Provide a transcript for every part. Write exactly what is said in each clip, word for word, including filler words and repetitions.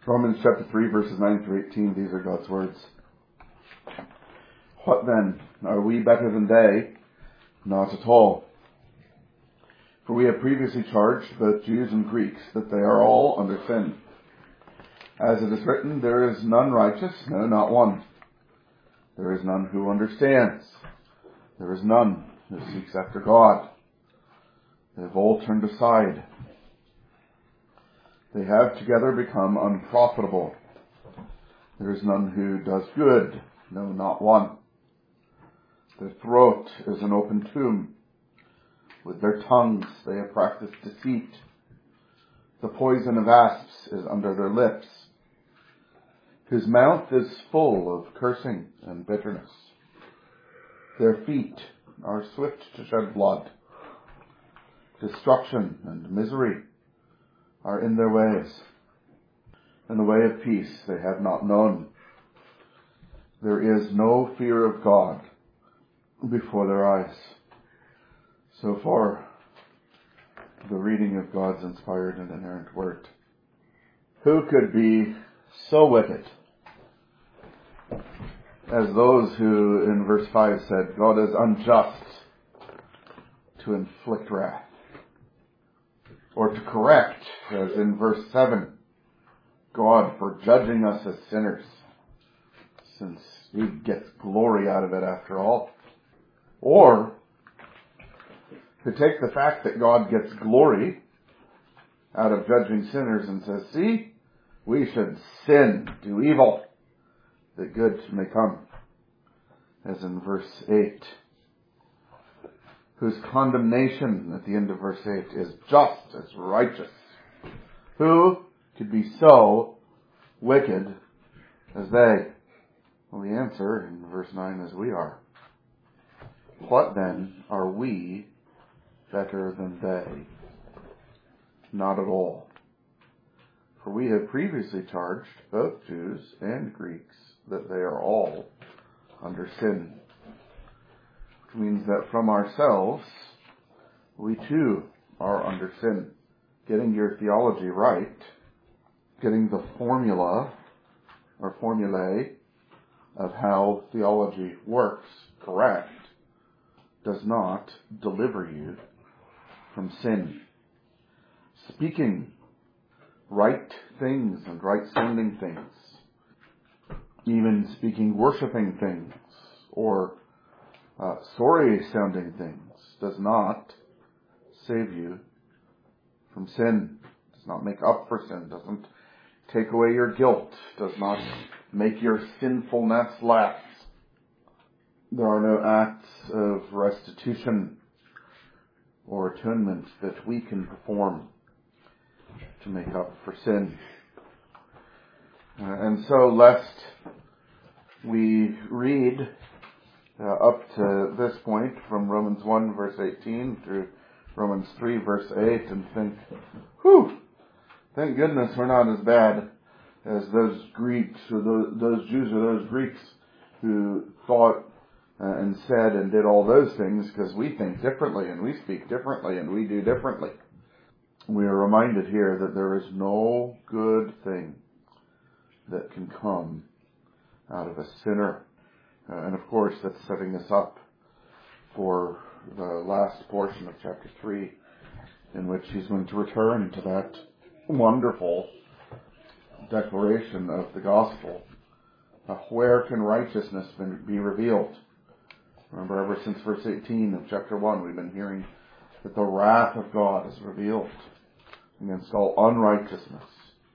Romans chapter three, verses nine through eighteen, these are God's words. What then? Are we better than they? Not at all. For we have previously charged both Jews and Greeks that they are all under sin. As it is written, there is none righteous, no, not one. There is none who understands. There is none who seeks after God. They have all turned aside. They have together become unprofitable. There is none who does good, no, not one. Their throat is an open tomb. With their tongues they have practiced deceit. The poison of asps is under their lips. Whose mouth is full of cursing and bitterness. Their feet are swift to shed blood. Destruction and misery are in their ways, and the way of peace they have not known. There is no fear of God before their eyes. So far, the reading of God's inspired and inerrant word. Who could be so wicked as those who in verse five said, God is unjust to inflict wrath? Or to correct, as in verse seven, God for judging us as sinners, since He gets glory out of it after all. Or to take the fact that God gets glory out of judging sinners and says, see, we should sin, do evil, that good may come, as in verse eight. Whose condemnation at the end of verse eight is just as righteous. Who could be so wicked as they? Well, the answer in verse nine is we are. What then are we better than they? Not at all. For we have previously charged both Jews and Greeks that they are all under sin. Means that from ourselves, we too are under sin. Getting your theology right, getting the formula or formulae of how theology works correct, does not deliver you from sin. Speaking right things and right-sounding things, even speaking worshiping things, or Uh, sorry-sounding things, does not save you from sin, does not make up for sin, doesn't take away your guilt, does not make your sinfulness less. There are no acts of restitution or atonement that we can perform to make up for sin. Uh, and so, lest we read Uh, up to this point, from Romans one verse eighteen through Romans three verse eight, and think, whew, thank goodness we're not as bad as those Greeks or those, those Jews or those Greeks who thought uh, and said and did all those things, because we think differently and we speak differently and we do differently. We are reminded here that there is no good thing that can come out of a sinner. Uh, and of course, that's setting us up for the last portion of chapter three, in which he's going to return to that wonderful declaration of the gospel. Uh, where can righteousness be revealed? Remember, ever since verse eighteen of chapter one, we've been hearing that the wrath of God is revealed against all unrighteousness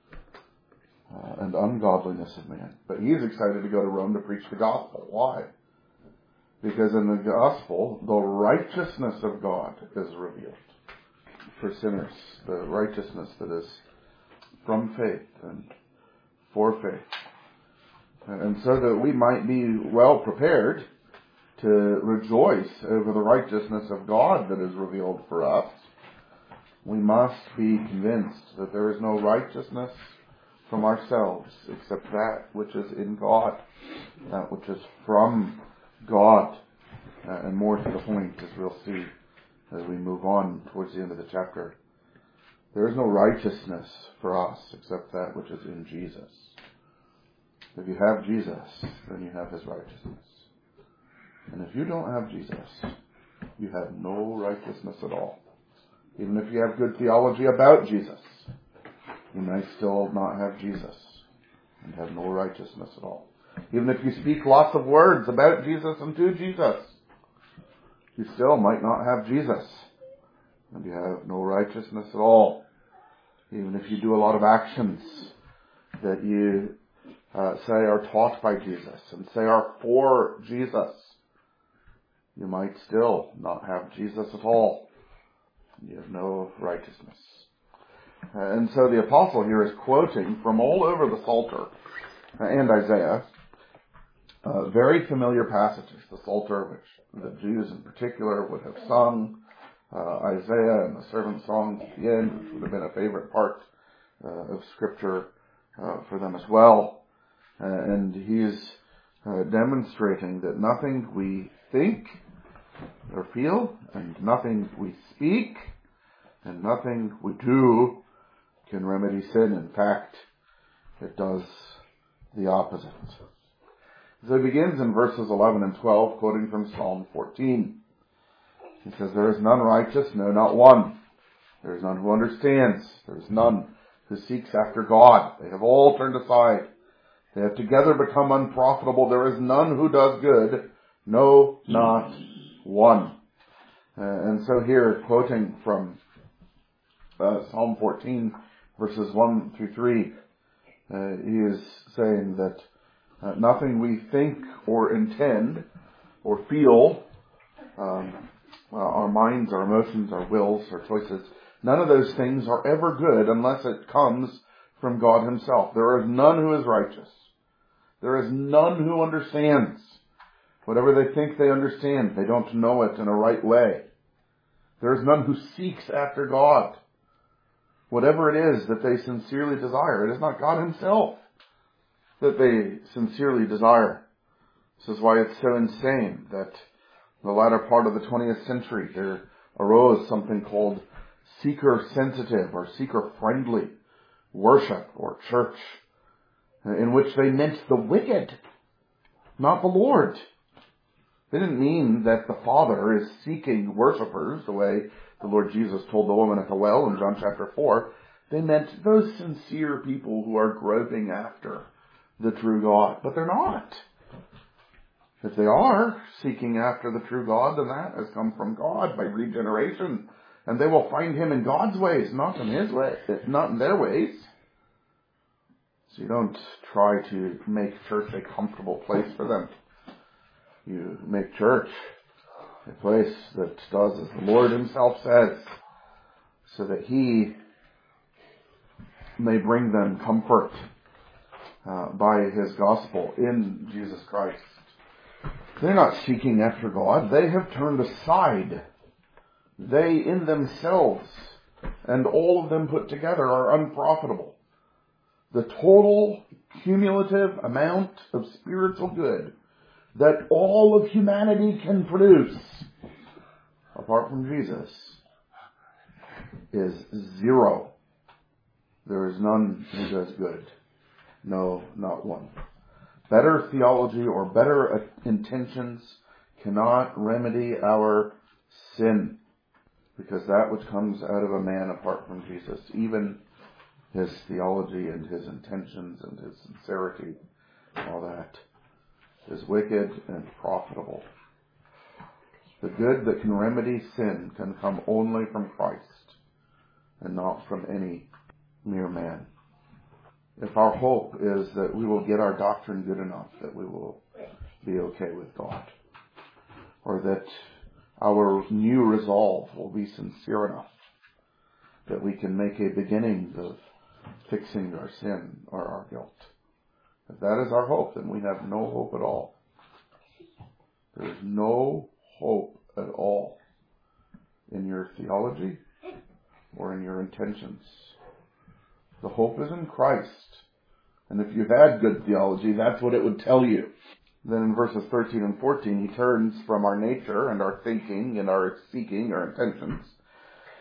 Uh, and ungodliness of man. But he's excited to go to Rome to preach the gospel. Why? Because in the gospel, the righteousness of God is revealed for sinners. The righteousness that is from faith and for faith. And so that we might be well prepared to rejoice over the righteousness of God that is revealed for us, we must be convinced that there is no righteousness from ourselves except that which is in God, that which is from God. Uh, and more to the point, as we'll see as we move on towards the end of the chapter. There is no righteousness for us except that which is in Jesus. If you have Jesus, then you have his righteousness. And if you don't have Jesus, you have no righteousness at all. Even if you have good theology about Jesus, you may still not have Jesus and have no righteousness at all. Even if you speak lots of words about Jesus and to Jesus, you still might not have Jesus and you have no righteousness at all. Even if you do a lot of actions that you uh, say are taught by Jesus and say are for Jesus, you might still not have Jesus at all. You have no righteousness. Uh, and so the apostle here is quoting from all over the Psalter uh, and Isaiah, uh, very familiar passages. The Psalter, which the Jews in particular would have sung, uh, Isaiah and the servant songs at the end, which would have been a favorite part uh, of Scripture uh, for them as well. Uh, and he is uh, demonstrating that nothing we think or feel, and nothing we speak, and nothing we do can remedy sin. In fact, it does the opposite. So he begins in verses eleven and twelve, quoting from Psalm fourteen. He says, "There is none righteous, no, not one. There is none who understands. There is none who seeks after God. They have all turned aside. They have together become unprofitable. There is none who does good, no, not one." Uh, and so here, quoting from uh, Psalm fourteen, verses one through three, uh, he is saying that uh, nothing we think or intend or feel, um, well, our minds, our emotions, our wills, our choices, none of those things are ever good unless it comes from God himself. There is none who is righteous. There is none who understands. Whatever they think they understand, they don't know it in a right way. There is none who seeks after God. Whatever it is that they sincerely desire, it is not God himself that they sincerely desire. This is why it's so insane that in the latter part of the twentieth century there arose something called seeker-sensitive or seeker-friendly worship or church, in which they meant the wicked, not the Lord. They didn't mean that the Father is seeking worshipers the way the Lord Jesus told the woman at the well in John chapter four. They meant those sincere people who are groping after the true God. But they're not. If they are seeking after the true God, then that has come from God by regeneration. And they will find him in God's ways, not in his way, not in their ways. So you don't try to make church a comfortable place for them. You make church a place that does as the Lord himself says, so that he may bring them comfort uh, by his gospel in Jesus Christ. They're not seeking after God. They have turned aside. They in themselves, and all of them put together, are unprofitable. The total cumulative amount of spiritual good that all of humanity can produce, apart from Jesus, is zero. There is none who does good. No, not one. Better theology or better intentions cannot remedy our sin, because that which comes out of a man apart from Jesus, even his theology and his intentions and his sincerity, all that, is wicked and profitable. The good that can remedy sin can come only from Christ and not from any mere man. If our hope is that we will get our doctrine good enough that we will be okay with God, or that our new resolve will be sincere enough that we can make a beginning of fixing our sin or our guilt, if that is our hope, then we have no hope at all. There is no hope at all in your theology or in your intentions. The hope is in Christ. And if you've had good theology, that's what it would tell you. Then in verses thirteen and fourteen, he turns from our nature and our thinking and our seeking, our intentions,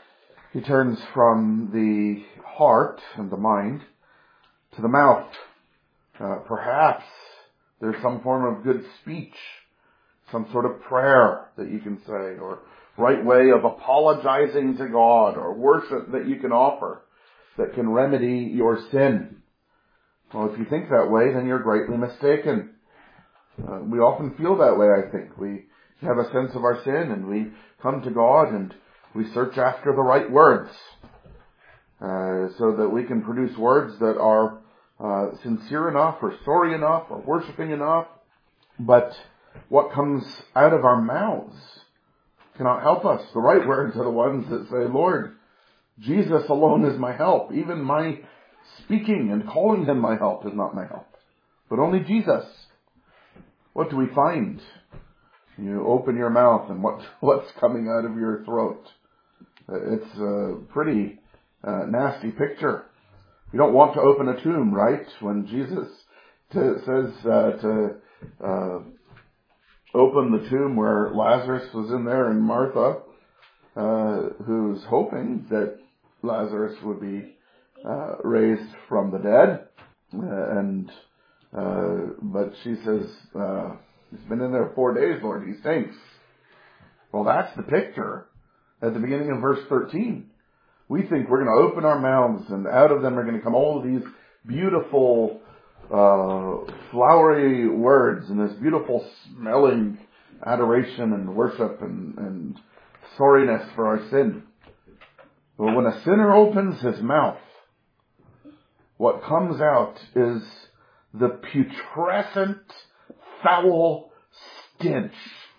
He turns from the heart and the mind to the mouth. Uh, perhaps there's some form of good speech, some sort of prayer that you can say, or right way of apologizing to God, or worship that you can offer that can remedy your sin. Well, if you think that way, then you're greatly mistaken. Uh, we often feel that way, I think. We have a sense of our sin, and we come to God, and we search after the right words, uh, so that we can produce words that are uh, sincere enough, or sorry enough, or worshiping enough. But what comes out of our mouths cannot help us. The right words are the ones that say, Lord, Jesus alone is my help. Even my speaking and calling him my help is not my help, but only Jesus. What do we find? You open your mouth, and what what's coming out of your throat? It's a pretty uh, nasty picture. You don't want to open a tomb, right? When Jesus t- says uh, to uh, open the tomb where Lazarus was in there, and Martha, uh, who's hoping that Lazarus would be uh, raised from the dead, uh, and uh, but she says, uh, he's been in there four days, Lord, he stinks. Well, that's the picture at the beginning of verse thirteen. We think we're going to open our mouths, and out of them are going to come all of these beautiful, uh, flowery words, and this beautiful smelling adoration and worship and, and sorriness for our sin. But when a sinner opens his mouth, what comes out is the putrescent, foul stench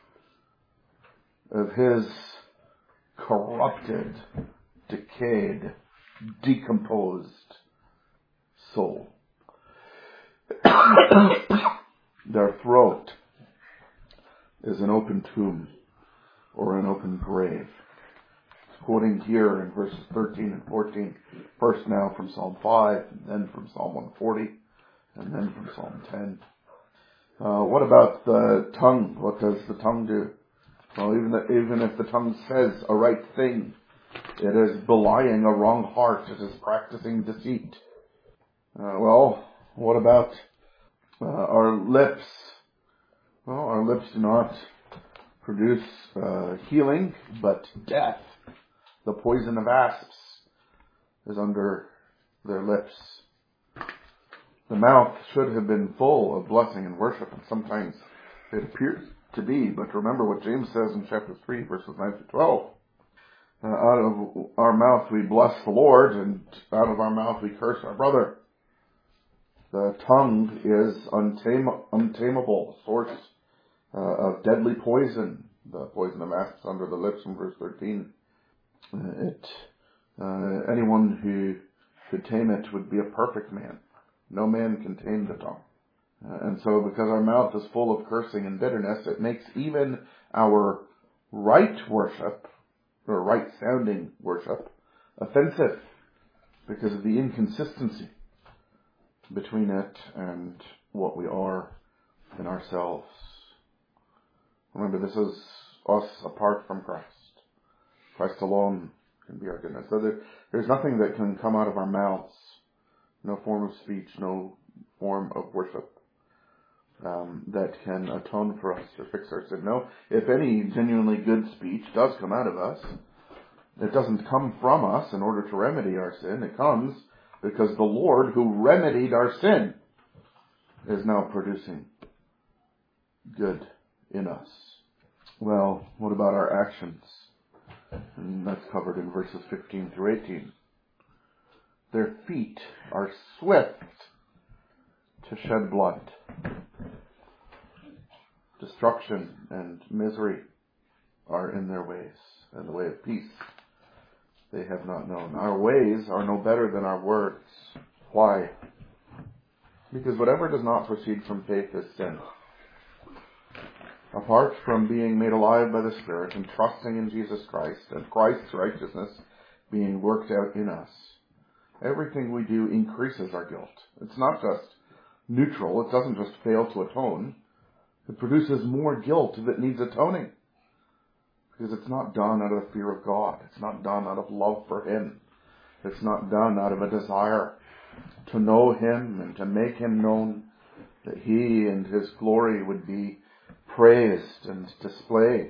of his corrupted, decayed, decomposed soul. Their throat is an open tomb or an open grave. Quoting here in verses thirteen and fourteen, first now from Psalm five, and then from Psalm one forty, and then from Psalm ten. Uh, what about the tongue? What does the tongue do? Well, even, the, even if the tongue says a right thing, it is belying a wrong heart. It is practicing deceit. Uh, well, what about uh, our lips? Well, our lips do not produce uh, healing, but death. The poison of asps is under their lips. The mouth should have been full of blessing and worship, and sometimes it appears to be. But remember what James says in chapter three, verses nine to twelve. Uh, out of our mouth we bless the Lord, and out of our mouth we curse our brother. The tongue is untame, untamable, source uh, of deadly poison. The poison of asps under the lips in verse thirteen. Uh, it, uh, anyone who could tame it would be a perfect man. No man can tame the tongue. Uh, and so because our mouth is full of cursing and bitterness, it makes even our right worship, or right sounding worship, offensive because of the inconsistency between it and what we are in ourselves. Remember, this is us apart from Christ. Christ alone can be our goodness. So there, there's nothing that can come out of our mouths, no form of speech, no form of worship, um, that can atone for us or fix our sin. No, if any genuinely good speech does come out of us, it doesn't come from us in order to remedy our sin. It comes because the Lord who remedied our sin is now producing good in us. Well, what about our actions? And that's covered in verses fifteen through eighteen. Their feet are swift to shed blood. Destruction and misery are in their ways, and the way of peace they have not known. Our ways are no better than our words. Why? Because whatever does not proceed from faith is sin. Apart from being made alive by the Spirit and trusting in Jesus Christ and Christ's righteousness being worked out in us, everything we do increases our guilt. It's not just neutral. It doesn't just fail to atone. It produces more guilt that needs atoning. Because it's not done out of fear of God. It's not done out of love for Him. It's not done out of a desire to know Him and to make Him known, that He and His glory would be praised and displayed.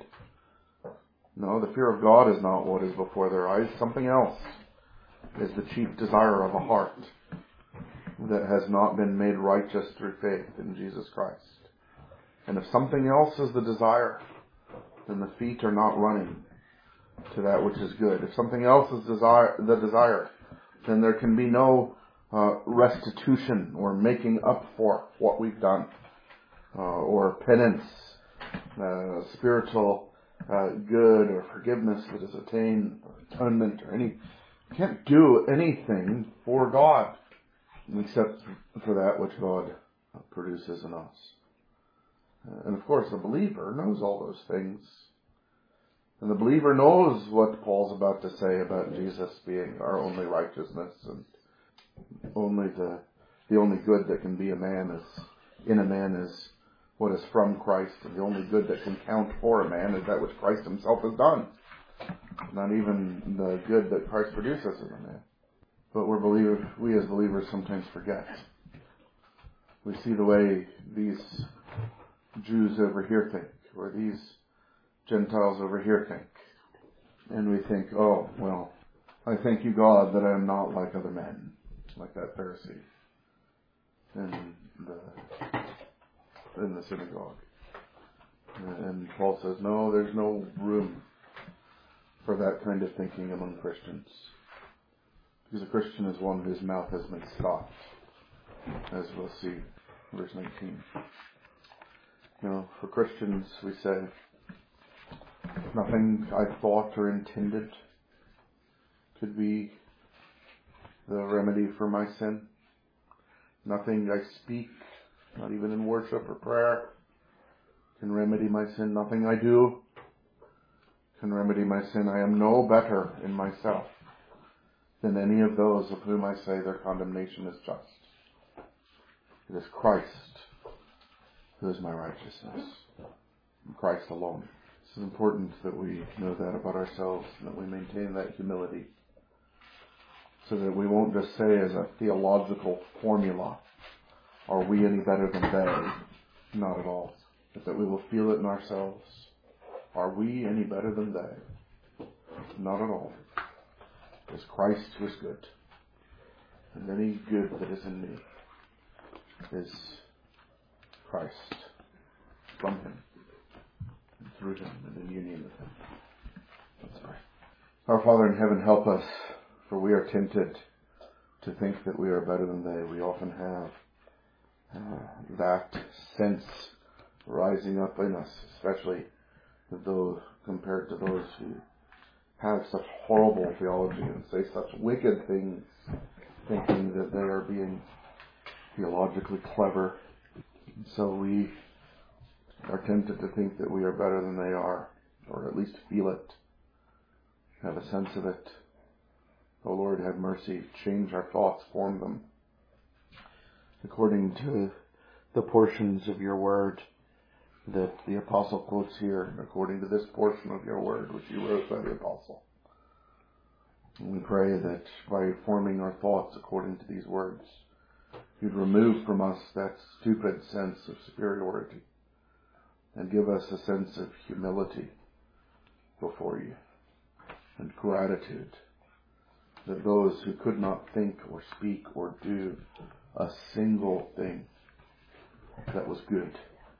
No, the fear of God is not what is before their eyes. Something else is the chief desire of a heart that has not been made righteous through faith in Jesus Christ. And if something else is the desire, then the feet are not running to that which is good. If something else is desire, the desire, then there can be no uh, restitution or making up for what we've done, uh, or penance, uh, spiritual uh, good or forgiveness that is attained, or atonement, or any. You can't do anything for God except for that which God produces in us. And of course, the believer knows all those things. And the believer knows what Paul's about to say about Jesus being our only righteousness, and only the the only good that can be a man is in a man is what is from Christ, and the only good that can count for a man is that which Christ Himself has done. Not even the good that Christ produces in a man. But we're believers, we as believers sometimes forget. We see the way these Jews over here think, or these Gentiles over here think. And we think, oh, well, I thank you, God, that I am not like other men, like that Pharisee in the, in the synagogue. And Paul says, no, there's no room for that kind of thinking among Christians. Because a Christian is one whose mouth has been stopped, as we'll see in verse nineteen. You know, for Christians, we say, nothing I thought or intended could be the remedy for my sin. Nothing I speak, not even in worship or prayer, can remedy my sin. Nothing I do can remedy my sin. I am no better in myself than any of those of whom I say their condemnation is just. It is Christ who is my righteousness, and Christ alone. It's important that we know that about ourselves, and that we maintain that humility, so that we won't just say as a theological formula, are we any better than they? Not at all. But that we will feel it in ourselves. Are we any better than they? Not at all. It is Christ who is good. And any good that is in me is Christ, from Him, and through Him, and in union with Him. Let's pray. Our Father in heaven, help us, for we are tempted to think that we are better than they. We often have uh, that sense rising up in us, especially though compared to those who have such horrible theology and say such wicked things, thinking that they are being theologically clever. So we are tempted to think that we are better than they are, or at least feel it, have a sense of it. O Lord, have mercy, change our thoughts, form them according to the portions of your word that the apostle quotes here, according to this portion of your word which you wrote by the apostle. And we pray that by forming our thoughts according to these words, you'd remove from us that stupid sense of superiority and give us a sense of humility before you and gratitude that those who could not think or speak or do a single thing that was good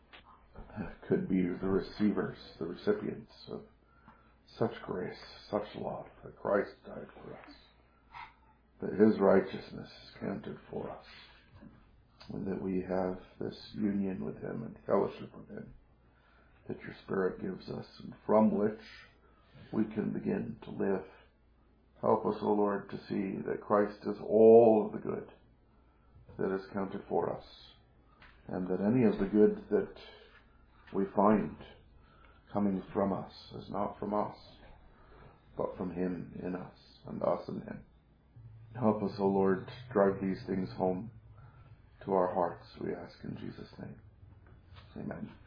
could be the receivers, the recipients of such grace, such love, that Christ died for us, that His righteousness is counted for us, and that we have this union with Him and fellowship with Him that your Spirit gives us, and from which we can begin to live. Help us, O Lord, to see that Christ is all of the good that is counted for us, and that any of the good that we find coming from us is not from us, but from Him in us, and us in Him. Help us, O Lord, to drive these things home to our hearts, we ask in Jesus' name. Amen.